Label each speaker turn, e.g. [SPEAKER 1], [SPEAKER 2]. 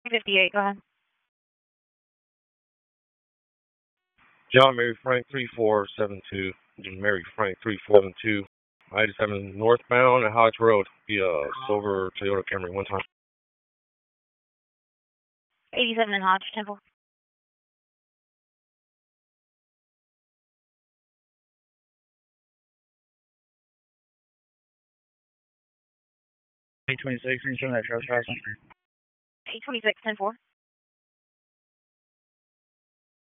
[SPEAKER 1] 58, go ahead.
[SPEAKER 2] John Mary Frank 3472. John Mary Frank 3472. I-87 northbound at Hodge Road. Be a silver Toyota Camry one time.
[SPEAKER 1] 87 in Hodge Temple.
[SPEAKER 3] A26, 37 that truck crossing.
[SPEAKER 1] 826, 10-4.